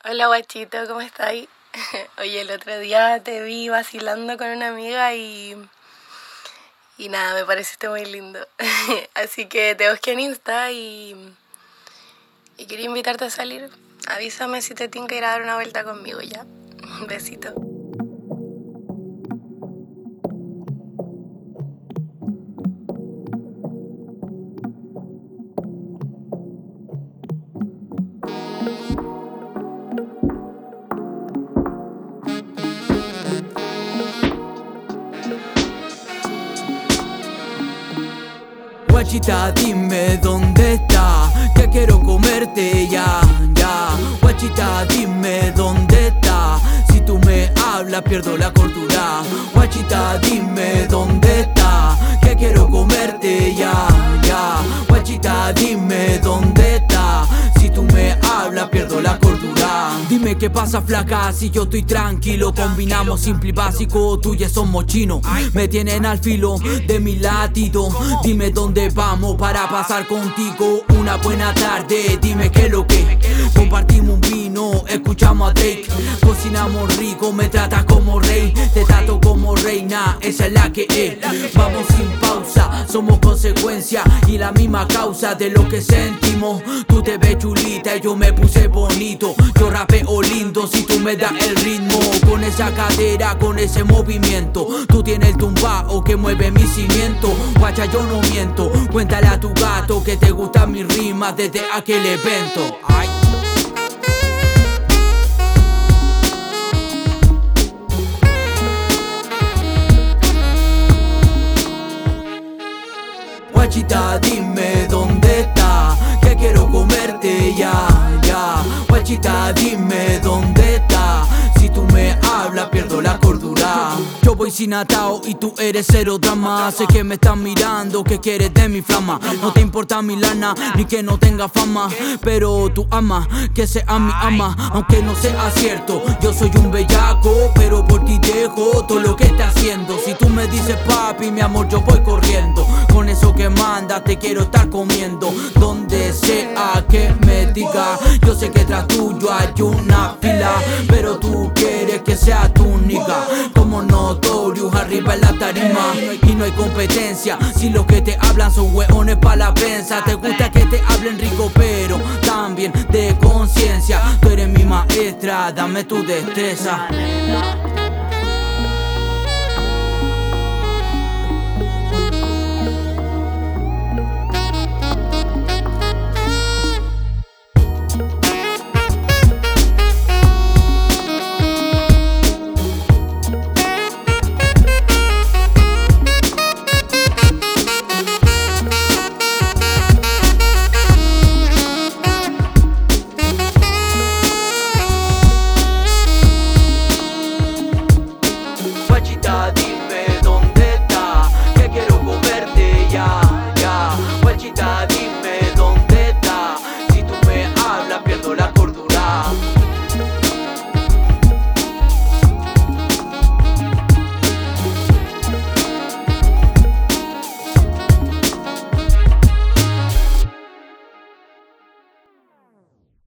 Hola guachito, ¿cómo estáis? Oye, el otro día te vi vacilando con una amiga y nada, me pareciste muy lindo. Así que te busqué en Insta y quería invitarte a salir. Avísame si te tinca ir a dar una vuelta conmigo ya. Un besito. Guachita, dime dónde está, que quiero comerte ya. Guachita, dime dónde está, si tú me hablas pierdo la cordura. Guachita, dime dónde está, que quiero comerte ya. Guachita, dime dónde está, si tú me hablas pierdo la cordura. Dime qué pasa flaca, si yo estoy tranquilo. Combinamos simple y básico, tú y somos chinos. Me tienen al filo de mi latido. Dime dónde vamos para pasar contigo una buena tarde. Dime qué lo que compartimos un vino, escuchamos a Drake. Cocinamos rico, me tratas como rey, te trato como reina, esa es la que es. Vamos sin pausa, somos consecuencia y la misma causa de lo que sentimos. Tú te ves chulita y yo me puse bonito. Yo rapeo lindo si tú me das el ritmo. Con esa cadera, con ese movimiento, tú tienes el tumbao que mueve mi cimiento. Guacha, yo no miento, cuéntale a tu gato que te gustan mis rimas desde aquel evento. Ay. Guachita, dime dónde está, que quiero comerte ya. Guachita, dime dónde está, si tú me hablas pierdo la cordura. Yo voy sin atao y tú eres cero drama. Sé que me estás mirando, que quieres de mi flama. No te importa mi lana, ni que no tenga fama, pero tú amas que sea mi ama, aunque no sea cierto. Yo soy un bellaco, pero por ti dejo todo lo que estás haciendo. Si tú me dices papi, mi amor, yo voy corriendo. Con eso que mandas te quiero estar comiendo. Donde sea que me diga, yo sé que tras tuyo hay una fila, pero tú quieres que sea tu única. Como Notorious arriba en la tarima, y no hay competencia. Si los que te hablan son hueones pa' la prensa. Te gusta que te hablen rico, pero también de conciencia. Tú eres mi maestra, dame tu destreza.